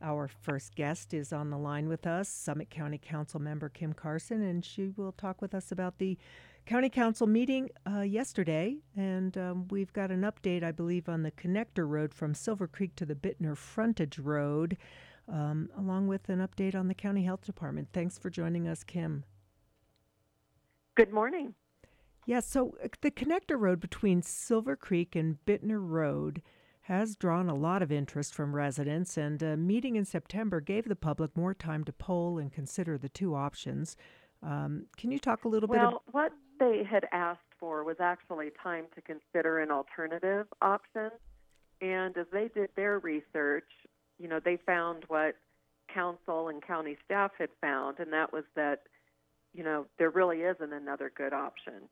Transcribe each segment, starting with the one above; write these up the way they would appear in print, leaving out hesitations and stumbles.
Our first guest is on the line with us, Summit County Council member Kim Carson, and she will talk with us about the County Council meeting yesterday. And we've got an update, I believe, on the connector road from Silver Creek to the Bittner Frontage Road, along with an update on the County Health Department. Thanks for joining us, Kim. Good morning. Yes, so the connector road between Silver Creek and Bittner Road has drawn a lot of interest from residents, and a meeting in September gave the public more time to poll and consider the two options. Can you talk a little bit? Well, what they had asked for was actually time to consider an alternative option. And as they did their research, they found what council and county staff had found, and that was that, there really isn't another good option.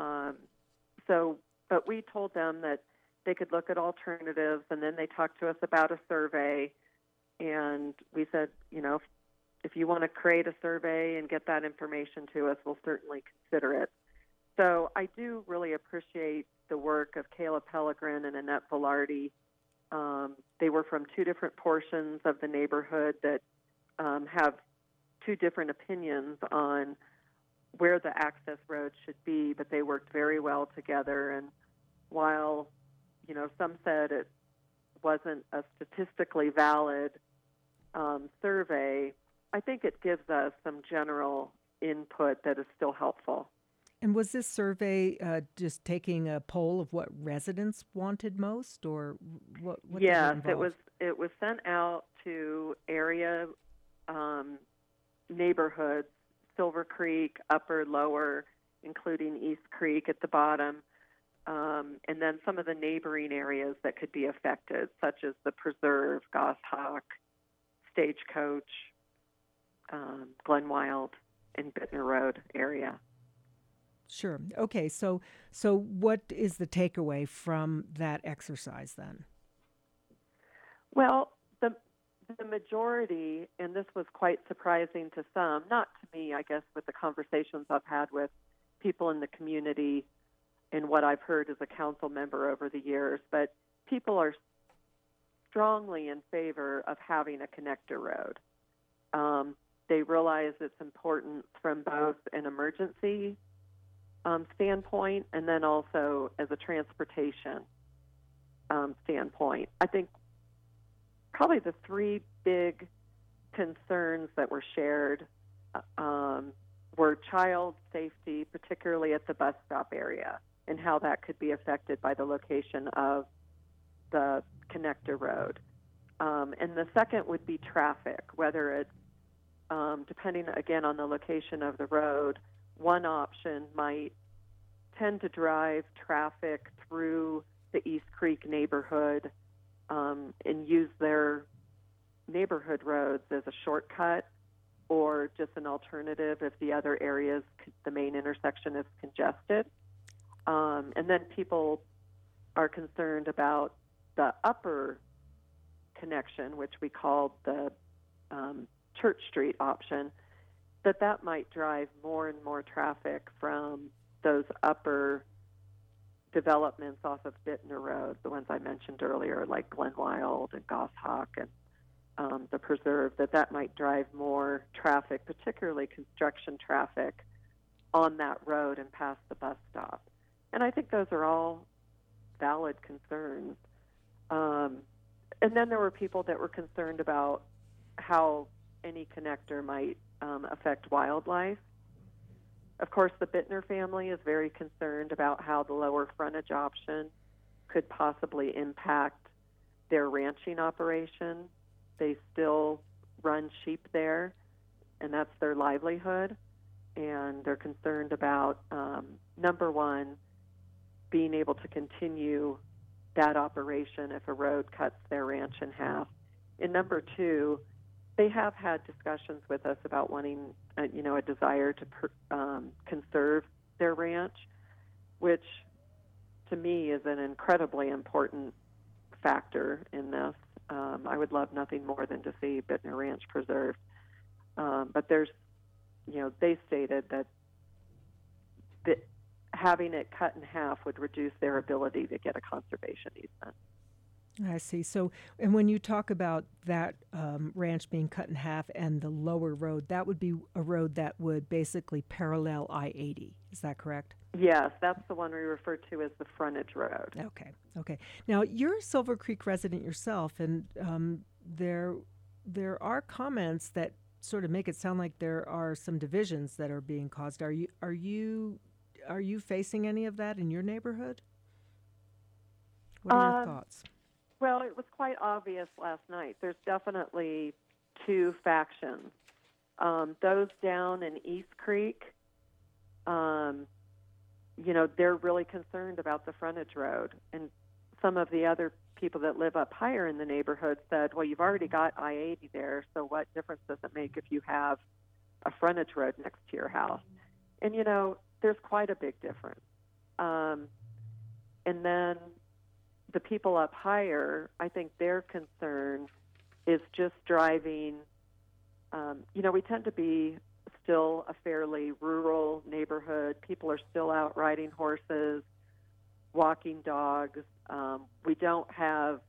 But we told them that they could look at alternatives, and then they talked to us about a survey, and we said, if you want to create a survey and get that information to us, we'll certainly consider it. So I do really appreciate the work of Kayla Pellegrin and Annette Velarde. They were from two different portions of the neighborhood that have two different opinions on where the access road should be, but they worked very well together. And while some said it wasn't a statistically valid survey, I think it gives us some general input that is still helpful. And was this survey just taking a poll of what residents wanted most, or what? Yes, it was. It was sent out to area neighborhoods: Silver Creek, Upper, Lower, including East Creek at the bottom. And then some of the neighboring areas that could be affected, such as the Preserve, Goshawk, Stagecoach, Glenwild, and Bittner Road area. Sure. Okay. So what is the takeaway from that exercise then? Well, the majority, and this was quite surprising to some, not to me, I guess, with the conversations I've had with people in the community and what I've heard as a council member over the years, but people are strongly in favor of having a connector road. They realize it's important from both an emergency standpoint and then also as a transportation standpoint. I think probably the three big concerns that were shared were child safety, particularly at the bus stop area, and how that could be affected by the location of the connector road. And the second would be traffic, whether it's, depending, again, on the location of the road, one option might tend to drive traffic through the East Creek neighborhood and use their neighborhood roads as a shortcut or just an alternative if the other areas, the main intersection is congested. And then people are concerned about the upper connection, which we call the Church Street option, that might drive more and more traffic from those upper developments off of Bittner Road, the ones I mentioned earlier, like Glenwild and Goshawk and the Preserve, that might drive more traffic, particularly construction traffic, on that road and past the bus stop. And I think those are all valid concerns. And then there were people that were concerned about how any connector might affect wildlife. Of course, the Bittner family is very concerned about how the lower frontage option could possibly impact their ranching operation. They still run sheep there, and that's their livelihood. And they're concerned about, number one, being able to continue that operation if a road cuts their ranch in half. And number two, they have had discussions with us about wanting, a desire to conserve their ranch, which to me is an incredibly important factor in this. I would love nothing more than to see Bittner Ranch preserved. But there's, they stated that having it cut in half would reduce their ability to get a conservation easement. I see. So, and when you talk about that ranch being cut in half and the lower road, that would be a road that would basically parallel I-80. Is that correct? Yes, that's the one we refer to as the frontage road. Okay. Okay. Now, you're a Silver Creek resident yourself, and there are comments that sort of make it sound like there are some divisions that are being caused. Are you facing any of that in your neighborhood? What are your Um, thoughts? well, it was quite obvious last night. There's definitely two factions. Those down in East Creek, um, they're really concerned about the frontage road. And some of the other people that live up higher in the neighborhood said, well, you've already got I-80 there, so what difference does it make if you have a frontage road next to your house? And, there's quite a big difference. And then the people up higher, I think their concern is just driving. We tend to be still a fairly rural neighborhood. People are still out riding horses, walking dogs. We don't have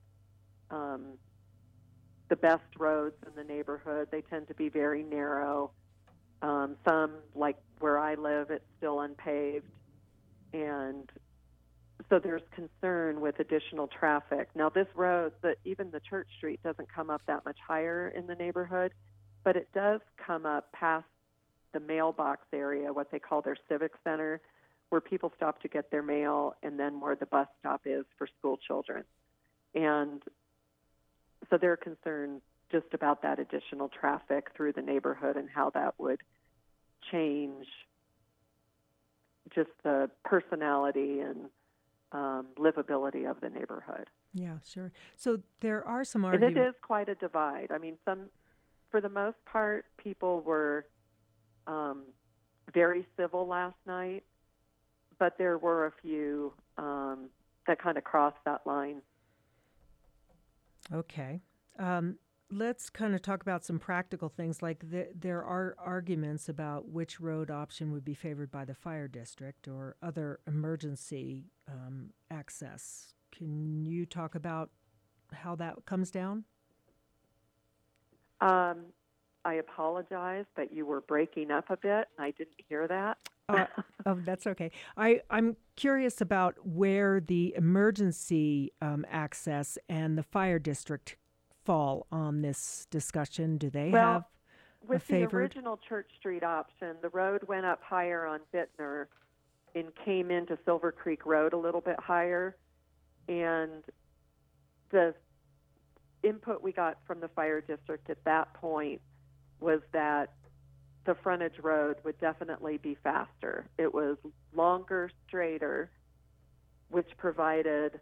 the best roads in the neighborhood. They tend to be very narrow. Some, like where I live, it's still unpaved. And so there's concern with additional traffic. Now, this road, even the Church Street, doesn't come up that much higher in the neighborhood, but it does come up past the mailbox area, what they call their civic center, where people stop to get their mail, and then where the bus stop is for school children. And so they're concerned just about that additional traffic through the neighborhood and how that would change just the personality and livability of the neighborhood. Yeah, sure. So there are some And arguments. it is quite a divide. I mean, for the most part, people were very civil last night, but there were a few that kind of crossed that line. Okay. Let's kind of talk about some practical things. Like there are arguments about which road option would be favored by the fire district or other emergency access. Can you talk about how that comes down? I apologize, but you were breaking up a bit, and I didn't hear that. Oh, that's okay. I'm curious about where the emergency access and the fire district fall on this discussion. Do they have a with the favored? original Church Street option, the road went up higher on Bittner and came into Silver Creek Road a little bit higher. And the input we got from the fire district at that point was that the frontage road would definitely be faster. It was longer, straighter, which provided,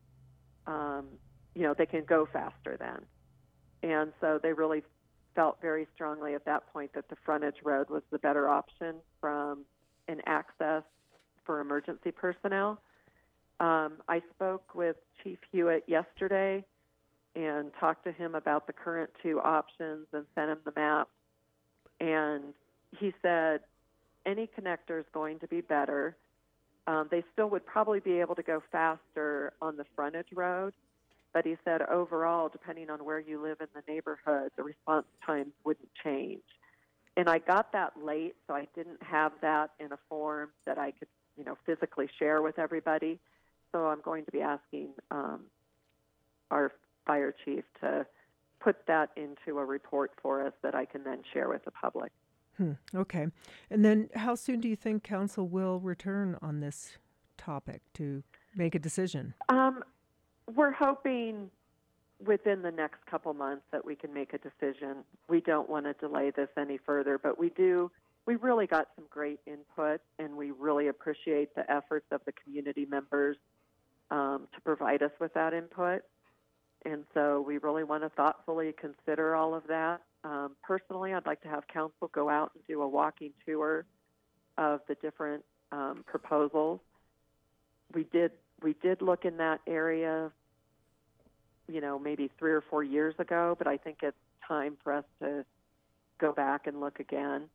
they can go faster then. And so they really felt very strongly at that point that the frontage road was the better option from an access for emergency personnel. I spoke with Chief Hewitt yesterday and talked to him about the current two options and sent him the map. And he said any connector is going to be better. They still would probably be able to go faster on the frontage road, but he said overall, depending on where you live in the neighborhood, the response times wouldn't change. And I got that late, so I didn't have that in a form that I could, physically share with everybody. So I'm going to be asking our fire chief to put that into a report for us that I can then share with the public. Okay. And then how soon do you think council will return on this topic to make a decision? We're hoping within the next couple months that we can make a decision. We don't want to delay this any further, but we really got some great input, and we really appreciate the efforts of the community members to provide us with that input. And so we really want to thoughtfully consider all of that. Personally, I'd like to have council go out and do a walking tour of the different proposals. We did look in that area, maybe 3 or 4 years ago, but I think it's time for us to go back and look again.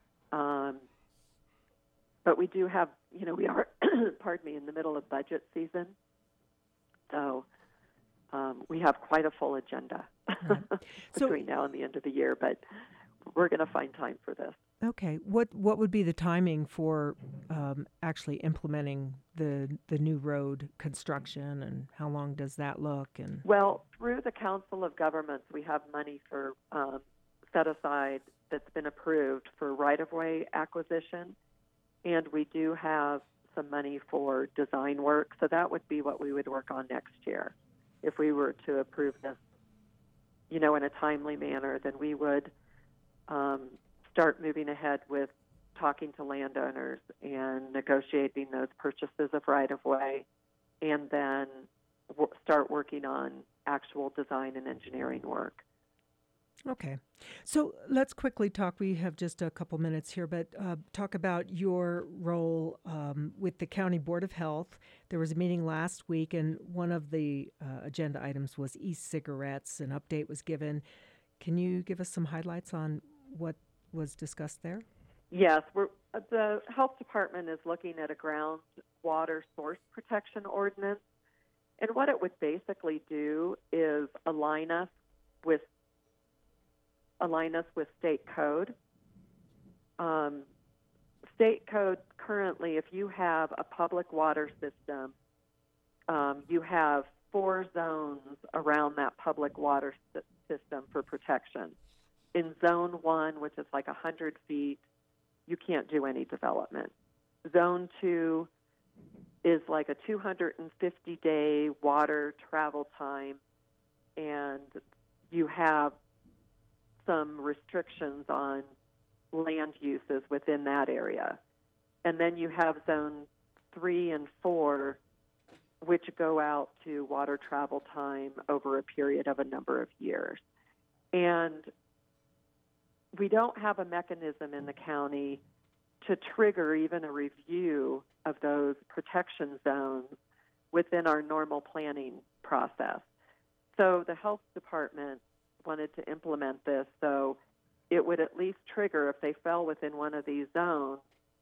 But we do have, we are, pardon me, in the middle of budget season. So we have quite a full agenda Right. So, between now and the end of the year, but we're going to find time for this. okay, what would be the timing for actually implementing the new road construction, and how long does that look? And Well, through the Council of Governments, we have money for set aside that's been approved for right-of-way acquisition, and we do have some money for design work. So that would be what we would work on next year. If we were to approve this, in a timely manner, then we would start moving ahead with talking to landowners and negotiating those purchases of right-of-way, and then start working on actual design and engineering work. okay, so let's quickly talk. We have just a couple minutes here, but talk about your role with the County Board of Health. There was a meeting last week, and one of the agenda items was e-cigarettes. An update was given. Can you give us some highlights on what was discussed there? Yes, the health department is looking at a groundwater source protection ordinance, and what it would basically do is align us with state code. State code currently, if you have a public water system, you have 4 zones around that public water system for protection. In Zone 1, which is like 100 feet, you can't do any development. Zone 2 is like a 250-day water travel time, and you have some restrictions on land uses within that area. And then you have Zone 3 and 4, which go out to water travel time over a period of a number of years. And we don't have a mechanism in the county to trigger even a review of those protection zones within our normal planning process. So the health department wanted to implement this so it would at least trigger if they fell within one of these zones.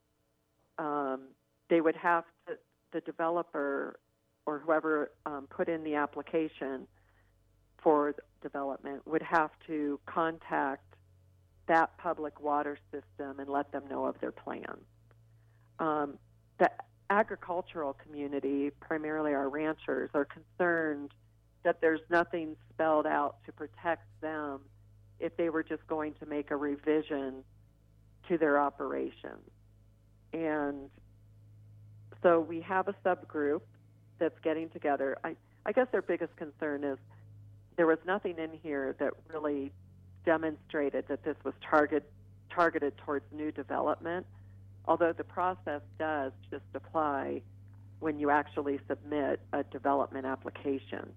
They would have to, the developer or whoever put in the application for development would have to contact that public water system and let them know of their plans. The agricultural community, primarily our ranchers, are concerned that there's nothing spelled out to protect them if they were just going to make a revision to their operations. And so we have a subgroup that's getting together. I guess their biggest concern is there was nothing in here that really demonstrated that this was targeted towards new development, although the process does just apply when you actually submit a development application.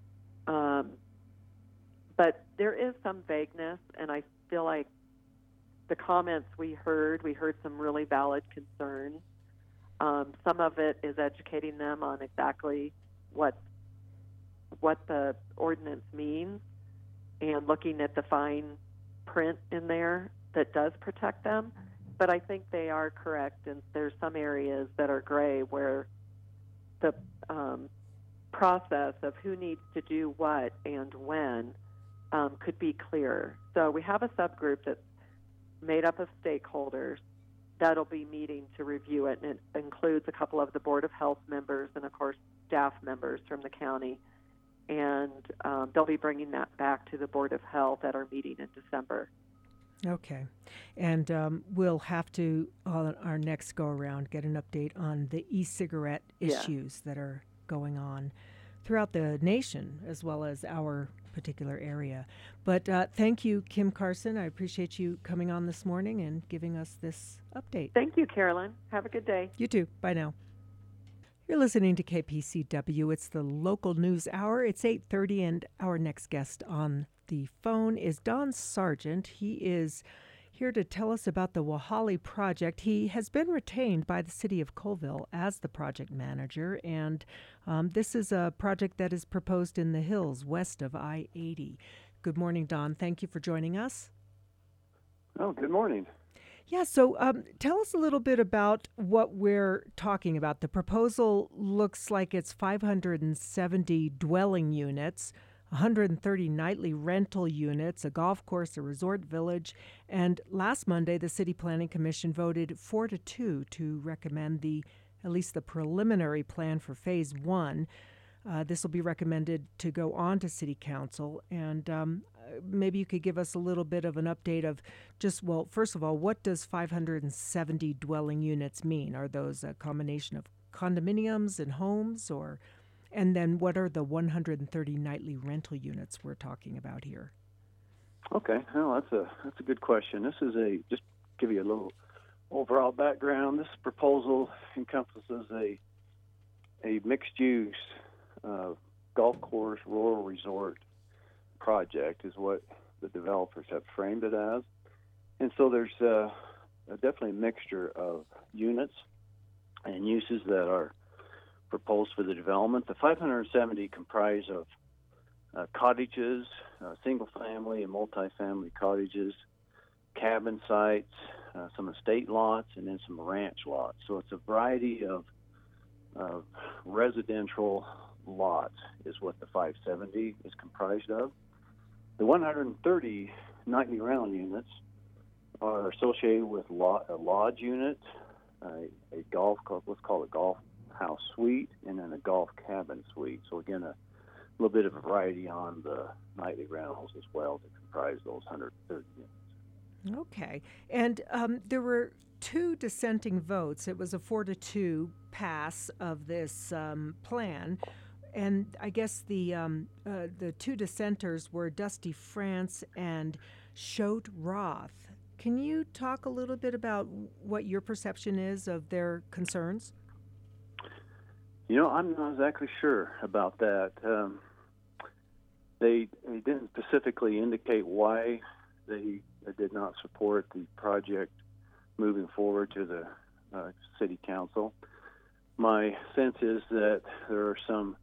But there is some vagueness, and I feel like the comments we heard some really valid concerns. Some of it is educating them on exactly what the ordinance means and looking at the fine print in there that does protect them. But I think they are correct, and there's some areas that are gray where the process of who needs to do what and when could be clearer. So we have a subgroup that's made up of stakeholders that'll be meeting to review it, and it includes a couple of the Board of Health members and, of course, staff members from the county. And they'll be bringing that back to the Board of Health at our meeting in December. Okay. And we'll have to, on our next go-around, get an update on the e-cigarette issues that are going on throughout the nation as well as our particular area. But thank you, Kim Carson. I appreciate you coming on this morning and giving us this update. Thank you, Carolyn. Have a good day. You too. Bye now. You're listening to KPCW. It's the local news hour. It's 8:30, and our next guest on the phone is Don Sargent. He is here to tell us about the Wahale project. He has been retained by the city of Colville as the project manager, and this is a project that is proposed in the hills west of I-80. Good morning, Don. Thank you for joining us. Oh, good morning. Yeah, so tell us a little bit about what we're talking about. The proposal looks like it's 570 dwelling units, 130 nightly rental units, a golf course, a resort village, and last Monday the City Planning Commission voted 4-2 to recommend at least the preliminary plan for Phase 1. This will be recommended to go on to City Council, and maybe you could give us a little bit of an update of just, well, first of all, what does 570 dwelling units mean? Are those a combination of condominiums and homes, and then what are the 130 nightly rental units we're talking about here? Okay, well, that's a good question. This is just give you a little overall background. This proposal encompasses a mixed-use golf course rural resort project, is what the developers have framed it as. And so there's definitely a mixture of units and uses that are proposed for the development. The 570 comprise of cottages, single-family and multi-family cottages, cabin sites, some estate lots, and then some ranch lots. So it's a variety of residential lots is what the 570 is comprised of. The 130 nightly rental units are associated with a lodge unit, a golf, let's call it golf house suite, and then a golf cabin suite. So again, a little bit of a variety on the nightly rentals as well to comprise those 130 units. Okay. And there were two dissenting votes. It was a 4-2 pass of this plan. And I guess the two dissenters were Dusty France and Choate Roth. Can you talk a little bit about what your perception is of their concerns? I'm not exactly sure about that. They didn't specifically indicate why they did not support the project moving forward to the city council. My sense is that there are some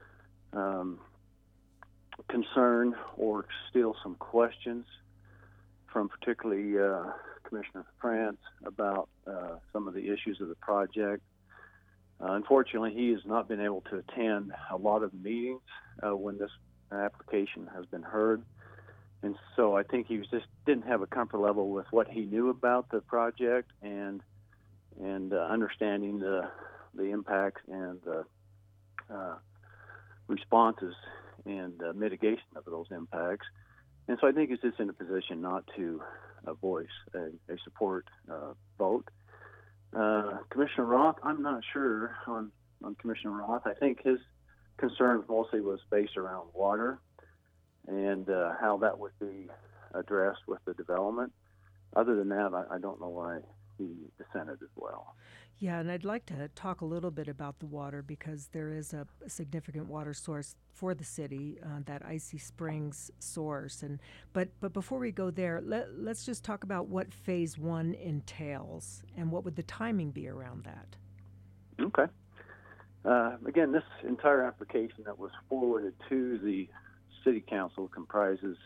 concern or still some questions from particularly Commissioner France about some of the issues of the project. Unfortunately, he has not been able to attend a lot of meetings when this application has been heard. And so I think he just didn't have a comfort level with what he knew about the project and understanding the impacts and the responses and mitigation of those impacts. And so I think he's just in a position not to voice a support vote. Commissioner Roth, I'm not sure on Commissioner Roth. I think his concern mostly was based around water and how that would be addressed with the development. Other than that, I don't know why he dissented as well. Yeah, and I'd like to talk a little bit about the water because there is a significant water source for the city, that Icy Springs source. But before we go there, let's just talk about what Phase 1 entails and what would the timing be around that. Okay. Again, this entire application that was forwarded to the City Council comprises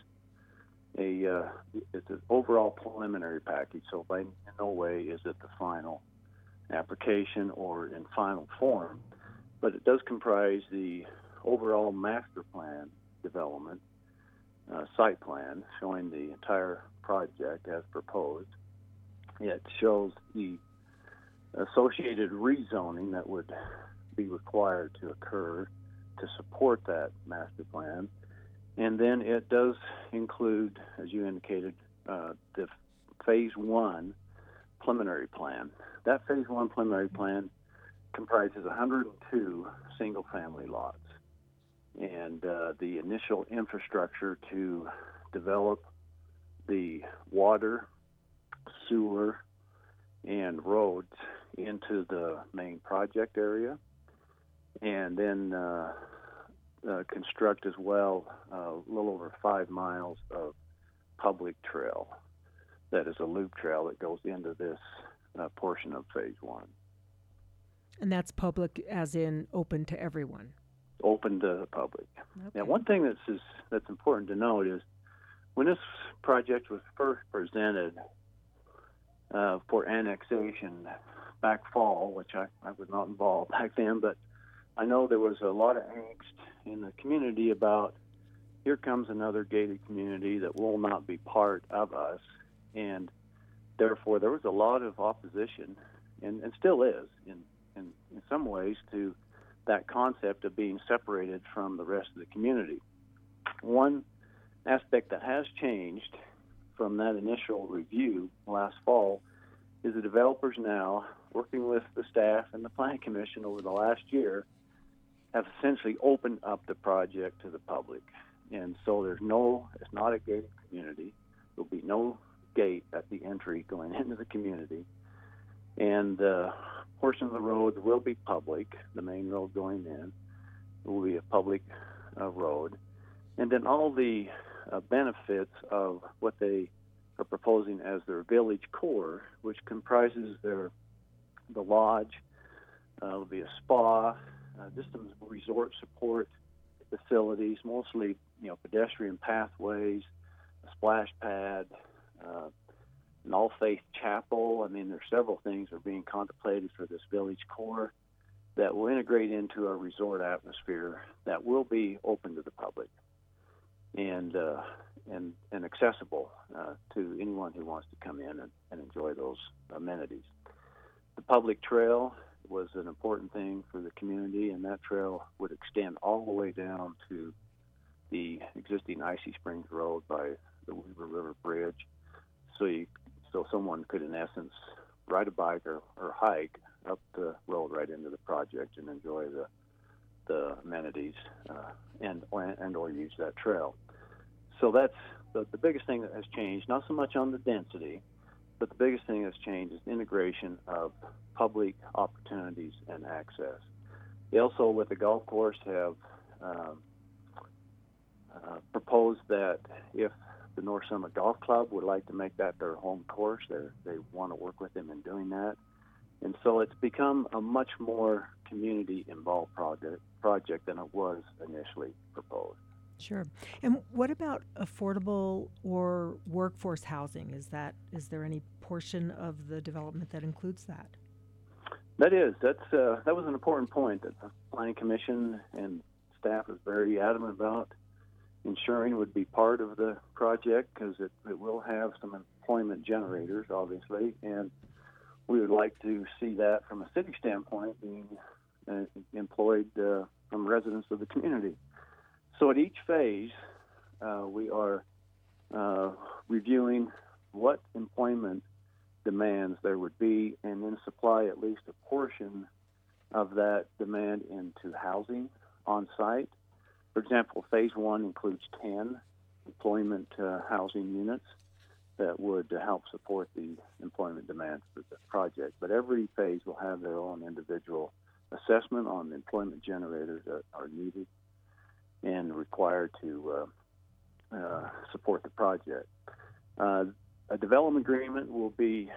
it's an overall preliminary package, so in no way is it the final application or in final form, but it does comprise the overall master plan development, site plan showing the entire project as proposed. It shows the associated rezoning that would be required to occur to support that master plan. And then it does include, as you indicated, the Phase 1 preliminary plan. That Phase 1 preliminary plan comprises 102 single-family lots. And the initial infrastructure to develop the water, sewer, and roads into the main project area, and then construct as well a little over 5 miles of public trail that is a loop trail that goes into this portion of Phase 1. And that's public as in open to everyone? Open to the public. Okay. Now, one thing that's important to note is when this project was first presented for annexation back fall, which I was not involved back then, but I know there was a lot of angst in the community about here comes another gated community that will not be part of us, and therefore there was a lot of opposition, and still is in some ways, to that concept of being separated from the rest of the community. One aspect that has changed from that initial review last fall is the developers now, working with the staff and the Planning Commission over the last year, have essentially opened up the project to the public. And so it's not a gated community. There'll be no gate at the entry going into the community. And portion of the road will be public, the main road going in. It will be a public road. And then all the benefits of what they are proposing as their village core, which comprises the lodge, will be a spa, just some resort support facilities, mostly pedestrian pathways, a splash pad, an all-faith chapel. I mean, there's several things that are being contemplated for this village core that will integrate into a resort atmosphere that will be open to the public and accessible to anyone who wants to come in and enjoy those amenities. The public trail was an important thing for the community, and that trail would extend all the way down to the existing Icy Springs Road by the Weaver River Bridge. So someone could, in essence, ride a bike or hike up the road right into the project and enjoy the amenities and or use that trail. So that's the biggest thing that has changed, not so much on the density, but the biggest thing that's changed is integration of public opportunities and access. They also, with the golf course, have proposed that if the North Summit Golf Club would like to make that their home course, they want to work with them in doing that. And so it's become a much more community-involved project than it was initially proposed. Sure. And what about affordable or workforce housing? Is there any portion of the development that includes that? That was an important point that the Planning Commission and staff was very adamant about ensuring would be part of the project, because it will have some employment generators, obviously, and we would like to see that from a city standpoint being employed from residents of the community. So at each phase, we are reviewing what employment demands there would be, and then supply at least a portion of that demand into housing on site. For example, phase one includes 10 employment housing units that would help support the employment demands for the project. But every phase will have their own individual assessment on the employment generators that are needed and required to support the project. A development agreement will be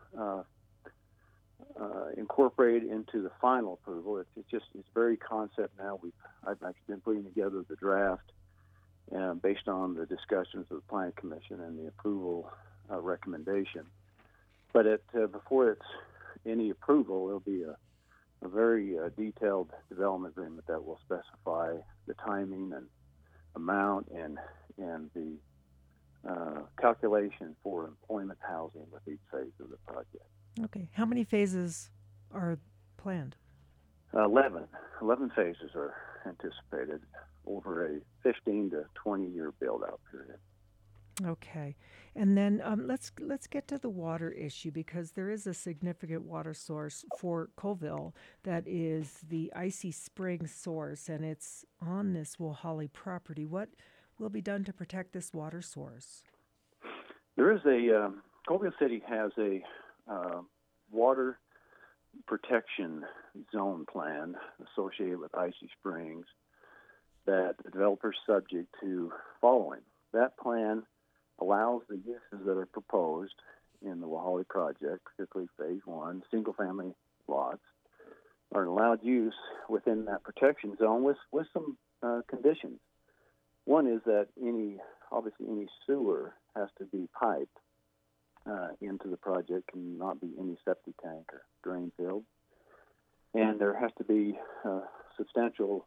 incorporated into the final approval. It's very concept now. I've actually been putting together the draft based on the discussions of the Planning Commission and the approval recommendation. But before it's any approval, there'll be a very detailed development agreement that will specify the timing and amount and the calculation for employment housing with each phase of the project. Okay. How many phases are planned? 11 phases are anticipated over a 15 to 20-year build-out period. Okay. And then let's get to the water issue, because there is a significant water source for Colville that is the Icy Springs source, and it's on this Woolholly property. What will be done to protect this water source? There is Colville City has a water protection zone plan associated with Icy Springs that the developer is subject to following. That plan allows the uses that are proposed in the Woolholly project, particularly phase one, single-family lots, are allowed use within that protection zone with some conditions. One is that any sewer has to be piped into the project cannot be any septic tank or drain field. And there has to be substantial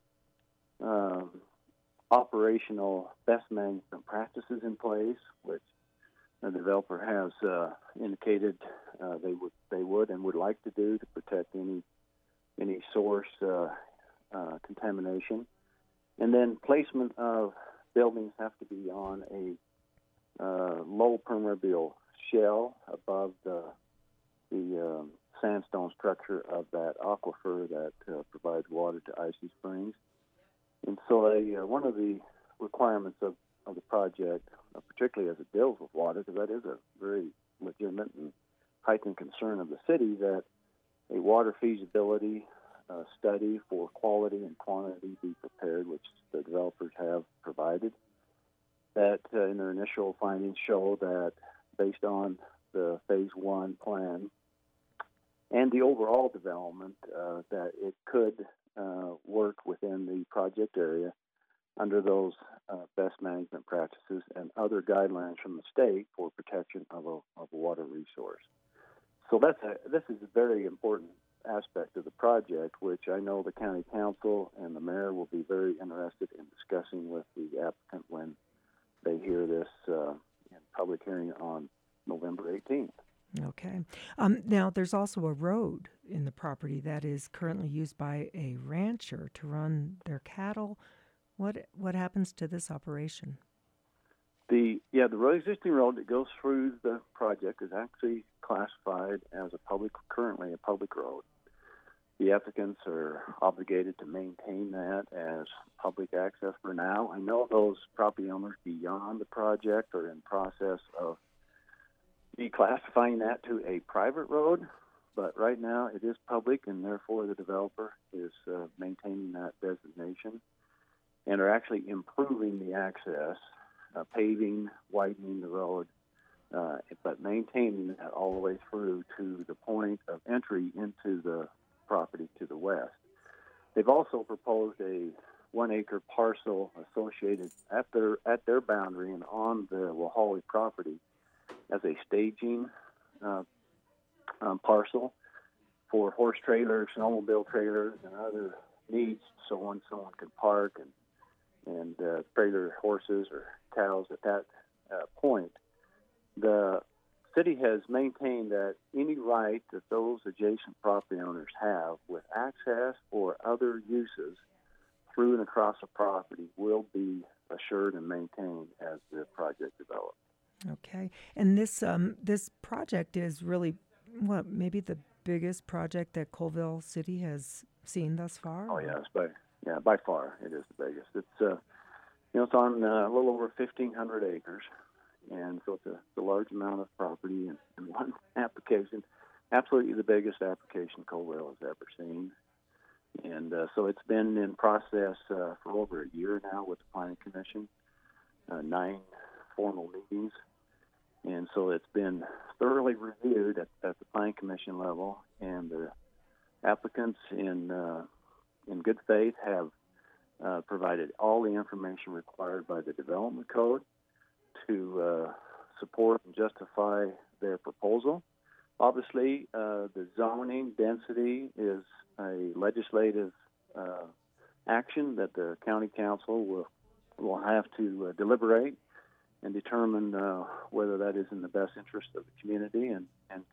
operational best management practices in place, which the developer has indicated they would and would like to do to protect any source contamination. And then placement of buildings have to be on a low permeable shell above the sandstone structure of that aquifer that provides water to Icy Springs. And so one of the requirements of the project, particularly as it deals with water, because that is a very legitimate and heightened concern of the city, that a water feasibility study for quality and quantity be prepared, which the developers have provided. That in their initial findings show that based on the Phase 1 plan and the overall development, that it could work within the project area under those best management practices and other guidelines from the state for protection of a water resource. So this is a very important aspect of the project, which I know the county council and the mayor will be very interested in discussing with the applicant when they hear this in public hearing on November 18th. Okay. Now, there's also a road in the property that is currently used by a rancher to run their cattle. What happens to this operation? The existing road that goes through the project is actually classified as currently a public road. The applicants are obligated to maintain that as public access for now. I know those property owners beyond the project are in process of declassifying that to a private road, but right now it is public, and therefore the developer is maintaining that designation and are actually improving the access, paving, widening the road, but maintaining that all the way through to the point of entry into the property to the west. They've also proposed a 1-acre parcel associated at their boundary and on the Wahali property as a staging parcel for horse trailers, snowmobile trailers, and other needs, so someone can park and trailer horses or cows at that point. The city has maintained that any right that those adjacent property owners have with access or other uses through and across the property will be assured and maintained as the project develops. Okay. And this project is really, maybe the biggest project that Colville City has seen thus far? Oh, yes, by far it is the biggest. It's it's on a little over 1,500 acres, and so it's a large amount of property in one application. Absolutely the biggest application Colville has ever seen. And so it's been in process for over a year now with the Planning Commission, 9 formal meetings. And so it's been thoroughly reviewed at the Planning Commission level, and the applicants in good faith have provided all the information required by the Development Code to support and justify their proposal. Obviously, the zoning density is a legislative action that the County Council will have to deliberate and determine whether that is in the best interest of the community and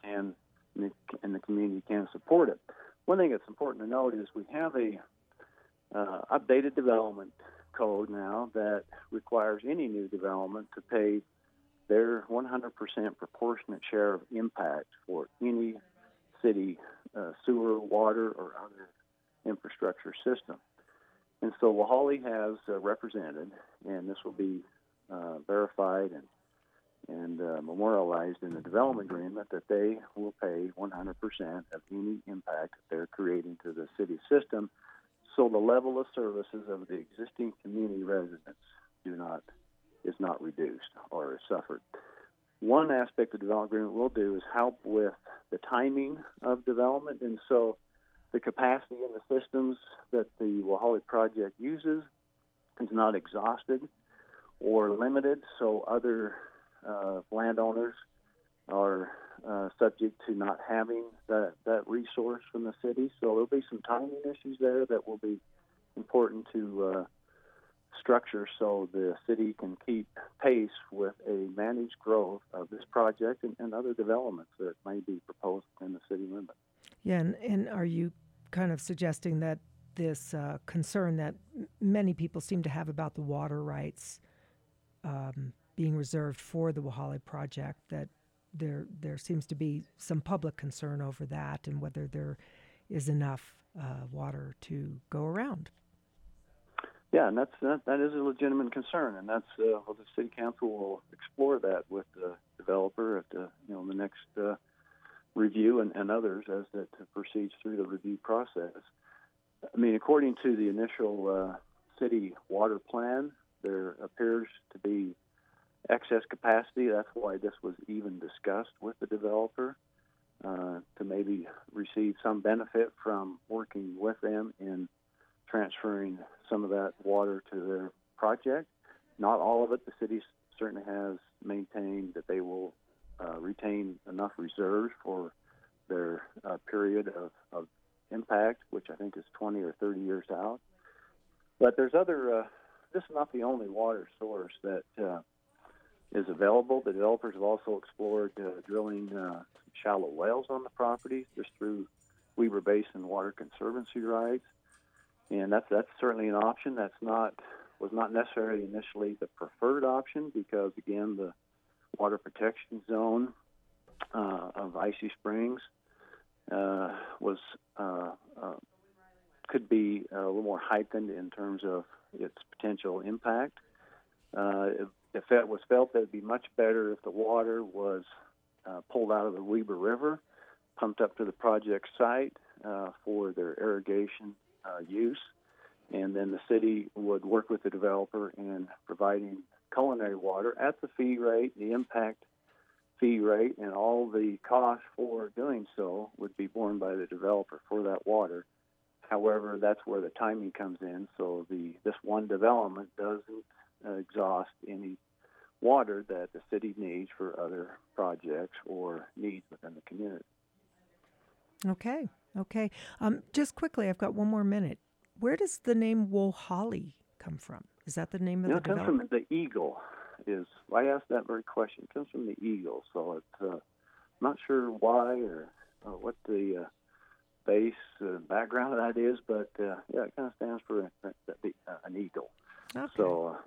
the community can support it. One thing that's important to note is we have a updated development code now that requires any new development to pay their 100% proportionate share of impact for any city sewer, water, or other infrastructure system. And so Wahali has represented, and this will be verified and memorialized in the development agreement, that they will pay 100% of any impact that they're creating to the city system, so the level of services of the existing community residents is not reduced or is suffered. One aspect of the development agreement will do is help with the timing of development, and so the capacity in the systems that the Wahali project uses is not exhausted or limited, so other landowners are subject to not having that resource from the city. So there'll be some timing issues there that will be important to structure so the city can keep pace with a managed growth of this project and other developments that may be proposed in the city limits. Yeah, and are you kind of suggesting that this concern that many people seem to have about the water rights being reserved for the Wohali project, that there seems to be some public concern over that and whether there is enough water to go around? Yeah, and that is a legitimate concern, and that's the city council will explore that with the developer at the next review and others as it proceeds through the review process. I mean, according to the initial city water plan, there appears to be excess capacity. That's why this was even discussed with the developer to maybe receive some benefit from working with them in transferring some of that water to their project. Not all of it. The city certainly has maintained that they will retain enough reserves for their period of impact, which I think is 20 or 30 years out. But there's other, this is not the only water source that is available. The developers have also explored drilling some shallow wells on the property just through Weber Basin Water Conservancy rights. And that's certainly an option. Was not necessarily initially the preferred option because, again, the water protection zone of Icy Springs could be a little more heightened in terms of its potential impact. If it was felt that it would be much better if the water was pulled out of the Weber River, pumped up to the project site for their irrigation use, and then the city would work with the developer in providing culinary water at the fee rate, the impact fee rate, and all the costs for doing so would be borne by the developer for that water. However, that's where the timing comes in. So this one development doesn't exhaust any water that the city needs for other projects or needs within the community. Okay. Just quickly, I've got one more minute. Where does the name Wohali come from? Is that the name of the development? It comes from the eagle. I asked that very question. It comes from the eagle, so it's not sure why or what the base background of that is, but it kind of stands for an eagle. Okay. So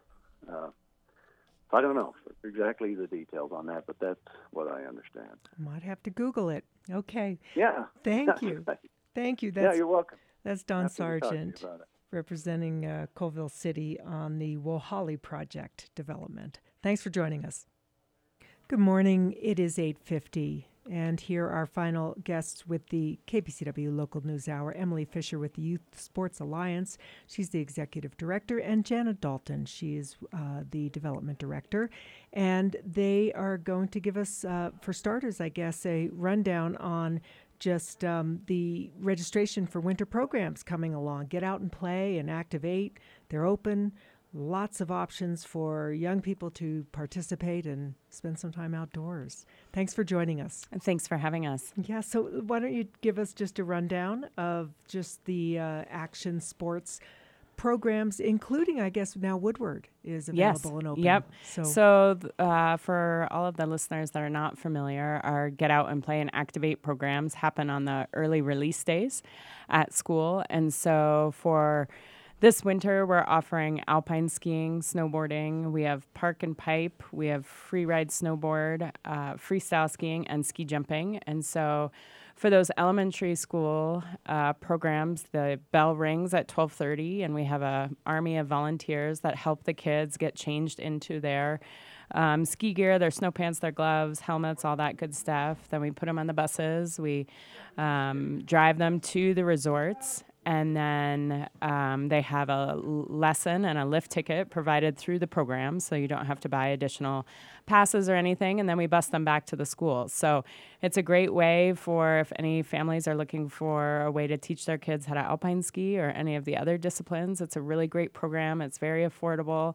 I don't know exactly the details on that, but that's what I understand. Might have to Google it. Okay. Yeah. Thank you. Thank you. You're welcome. That's Don Sargent representing Colville City on the Wohali project development. Thanks for joining us. Good morning. It is 8:50. And here are our final guests with the KPCW Local News Hour. Emily Fisher with the Youth Sports Alliance. She's the executive director. And Janet Dalton. She is the development director. And they are going to give us, for starters, I guess, a rundown on just the registration for winter programs coming along. Get out and play and activate. They're open. Lots of options for young people to participate and spend some time outdoors. Thanks for joining us. And thanks for having us. Yeah, so why don't you give us just a rundown of just the action sports programs, including, I guess, now Woodward is available and open. Yep. So for all of the listeners that are not familiar, our Get Out and Play and Activate programs happen on the early release days at school. And so for this winter, we're offering alpine skiing, snowboarding. We have park and pipe. We have free ride snowboard, freestyle skiing, and ski jumping. And so for those elementary school programs, the bell rings at 12:30, and we have a army of volunteers that help the kids get changed into their ski gear, their snow pants, their gloves, helmets, all that good stuff. Then we put them on the buses. We drive them to the resorts. And then they have a lesson and a lift ticket provided through the program, so you don't have to buy additional passes or anything. And then we bus them back to the school. So it's a great way for if any families are looking for a way to teach their kids how to alpine ski or any of the other disciplines. It's a really great program. It's very affordable.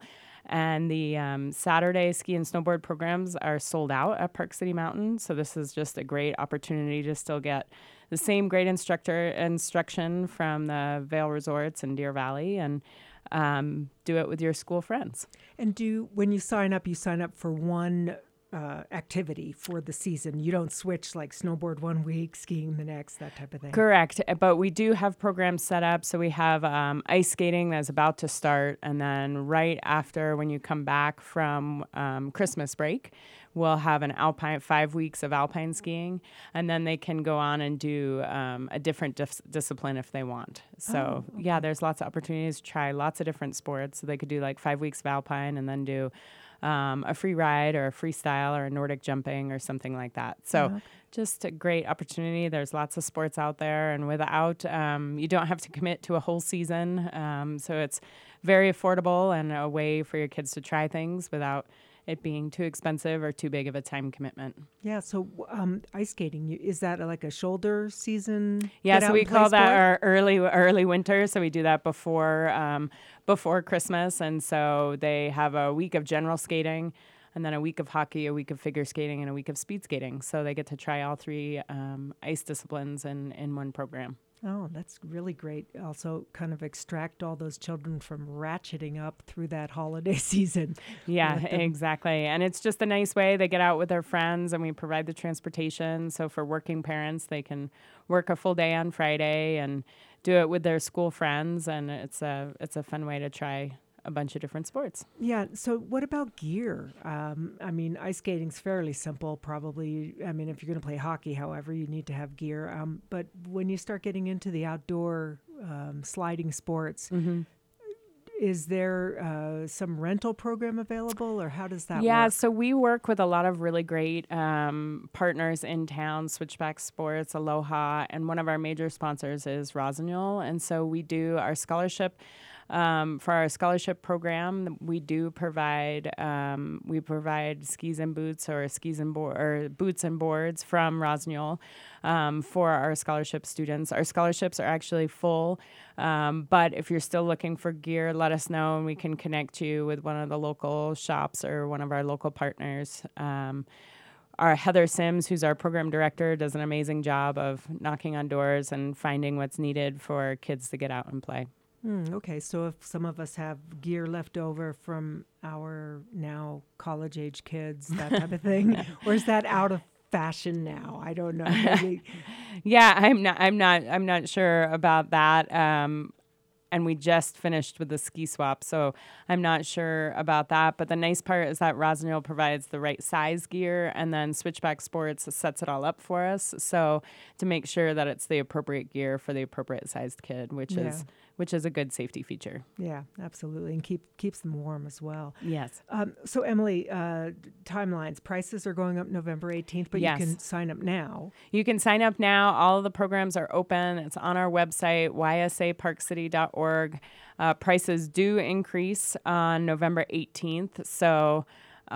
And the Saturday ski and snowboard programs are sold out at Park City Mountain. So this is just a great opportunity to still get the same great instruction from the Vail Resorts in Deer Valley, and do it with your school friends. And when you sign up for one activity for the season. You don't switch like snowboard one week, skiing the next, that type of thing. Correct. But we do have programs set up. So we have ice skating that's about to start. And then right after, when you come back from Christmas break, we'll have an alpine 5 weeks of alpine skiing. And then they can go on and do a different discipline if they want. So yeah, there's lots of opportunities to try lots of different sports. So they could do like 5 weeks of alpine and then do a free ride or a freestyle or a Nordic jumping or something like that. So just a great opportunity. There's lots of sports out there, and without, you don't have to commit to a whole season. So it's very affordable and a way for your kids to try things without it being too expensive or too big of a time commitment. Yeah, so ice skating, is that like a shoulder season? Yeah, so we call that our early winter. So we do that before Christmas. And so they have a week of general skating, and then a week of hockey, a week of figure skating, and a week of speed skating. So they get to try all three ice disciplines in one program. Oh, that's really great. Also kind of extract all those children from ratcheting up through that holiday season. Yeah, exactly. And it's just a nice way. They get out with their friends, and we provide the transportation. So for working parents, they can work a full day on Friday and do it with their school friends. And it's a fun way to try a bunch of different sports. Yeah. So what about gear? I mean, ice skating's fairly simple, probably. I mean, if you're going to play hockey, however, you need to have gear. But when you start getting into the outdoor sliding sports, is there some rental program available, or how does that work? Yeah, so we work with a lot of really great partners in town, Switchback Sports, Aloha, and one of our major sponsors is Rossignol. And so we do our scholarship. For our scholarship program, we do provide skis and boots or boots and boards from Rossignol for our scholarship students. Our scholarships are actually full, but if you're still looking for gear, let us know and we can connect you with one of the local shops or one of our local partners. Our Heather Sims, who's our program director, does an amazing job of knocking on doors and finding what's needed for kids to get out and play. Okay, so if some of us have gear left over from our now college-age kids, that type of thing, or is that out of fashion now? I don't know. Maybe. Yeah, I'm not sure about that. And we just finished with the ski swap, so I'm not sure about that. But the nice part is that Rossignol provides the right size gear, and then Switchback Sports sets it all up for us. So to make sure that it's the appropriate gear for the appropriate sized kid, which is a good safety feature. Yeah, absolutely, and keeps them warm as well. Yes. So Emily, timelines, prices are going up November 18th, but yes. You can sign up now. You can sign up now. All of the programs are open. It's on our website, ysaparkcity.org. Prices do increase on November 18th. So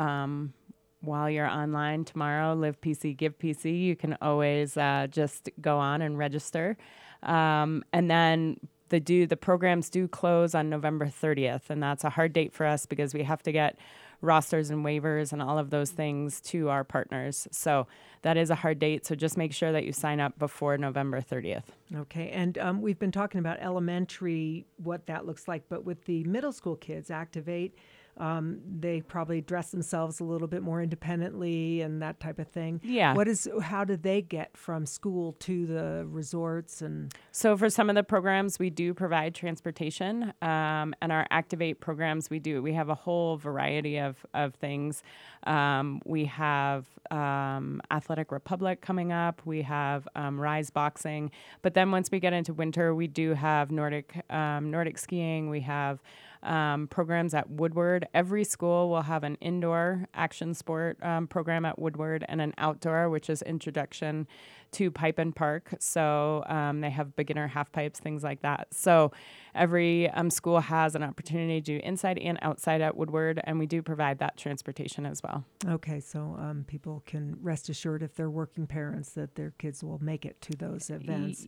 while you're online tomorrow, Live PC, Give PC, you can always just go on and register. And then the programs do close on November 30th, and that's a hard date for us because we have to get rosters and waivers and all of those things to our partners. So that is a hard date. So just make sure that you sign up before November 30th. Okay. And we've been talking about elementary, what that looks like, but with the middle school kids, Activate, they probably dress themselves a little bit more independently and that type of thing. Yeah. How do they get from school to the resorts? And so for some of the programs, we do provide transportation, and our Activate programs, we have a whole variety of things. We have Athletic Republic coming up. We have Rise Boxing. But then once we get into winter, we do have Nordic skiing. We have programs at Woodward. Every school will have an indoor action sport program at Woodward and an outdoor, which is introduction to pipe and park. So they have beginner half pipes, things like that. So every school has an opportunity to do inside and outside at Woodward, and we do provide that transportation as well. Okay, so people can rest assured if they're working parents that their kids will make it to those events.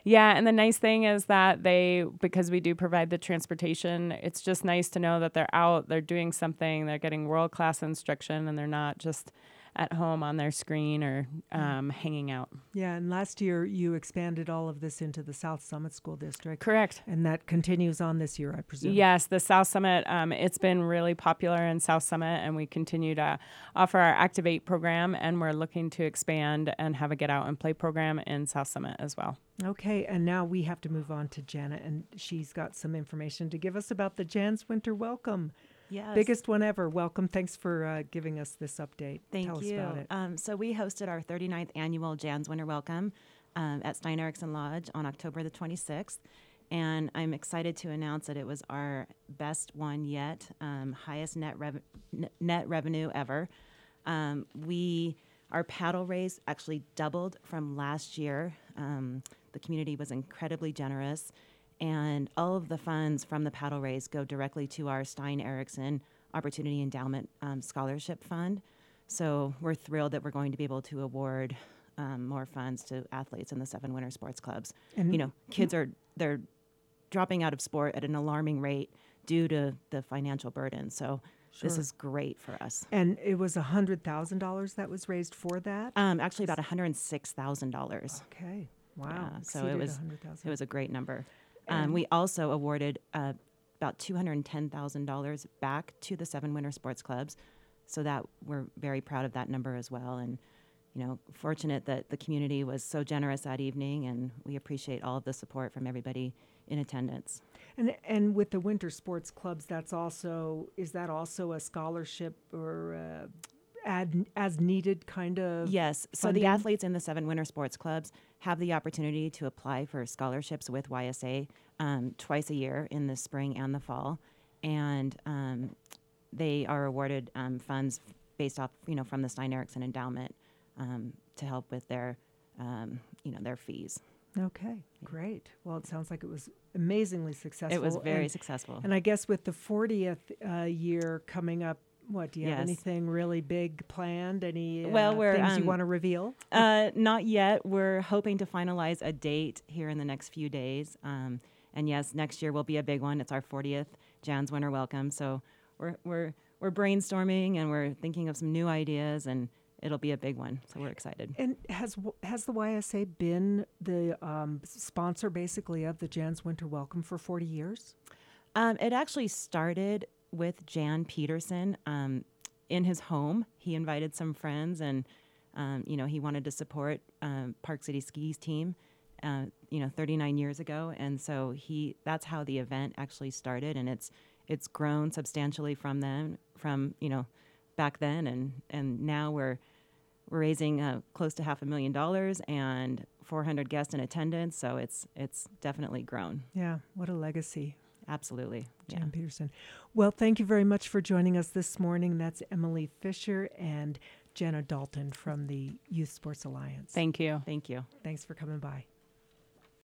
Yeah, and the nice thing is that because we do provide the transportation, it's just nice to know that they're out, they're doing something, they're getting world-class instruction, and they're not just at home on their screen or hanging out. Yeah, and last year you expanded all of this into the South Summit School District. Correct. And that continues on this year, I presume. Yes, the South Summit, it's been really popular in South Summit, and we continue to offer our Activate program, and we're looking to expand and have a Get Out and Play program in South Summit as well. Okay, and now we have to move on to Jana, and she's got some information to give us about the Jan's Winter Welcome. Yes. Biggest one ever. Welcome. Thanks for giving us this update. Thank Tell you. us about it. So we hosted our 39th annual Jan's Winter Welcome at Stein Eriksen Lodge on October the 26th. And I'm excited to announce that it was our best one yet, highest net revenue ever. Our paddle raise actually doubled from last year. The community was incredibly generous. And all of the funds from the paddle raise go directly to our Stein Eriksen Opportunity Endowment Scholarship Fund. So we're thrilled that we're going to be able to award more funds to athletes in the 7 winter sports clubs. And Kids they're dropping out of sport at an alarming rate due to the financial burden. So this is great for us. And it was $100,000 that was raised for that? Actually, about $106,000. Okay. Wow. Yeah, so Exceeded it was 100,000. it was a great number. We also awarded about $210,000 back to the 7 winter sports clubs, so that we're very proud of that number as well. And fortunate that the community was so generous that evening, and we appreciate all of the support from everybody in attendance. And with the winter sports clubs, is that also a scholarship or as needed kind of? Yes. So funding? the athletes in the 7 winter sports clubs have the opportunity to apply for scholarships with YSA twice a year in the spring and the fall, and they are awarded funds based off from the Stein Eriksen Endowment to help with their fees. Okay, great. Well, it sounds like it was amazingly successful. It was very successful. And I guess with the 40th year coming up, do you have Yes. anything really big planned? Any we're, things you want to reveal? Not yet. We're hoping to finalize a date here in the next few days. And yes, next year will be a big one. It's our 40th Jan's Winter Welcome. So we're brainstorming and we're thinking of some new ideas, and it'll be a big one. So we're excited. And has the YSA been the sponsor basically of the Jan's Winter Welcome for 40 years? It actually started with Jan Peterson in his home. He invited some friends, and he wanted to support Park City Ski's team 39 years ago, and so that's how the event actually started, and it's grown substantially from back then, and now we're raising close to $500,000 and 400 guests in attendance, so it's definitely grown. Yeah, what a legacy. Absolutely. Jan Peterson. Well, thank you very much for joining us this morning. That's Emily Fisher and Jenna Dalton from the Youth Sports Alliance. Thank you. Thank you. Thanks for coming by.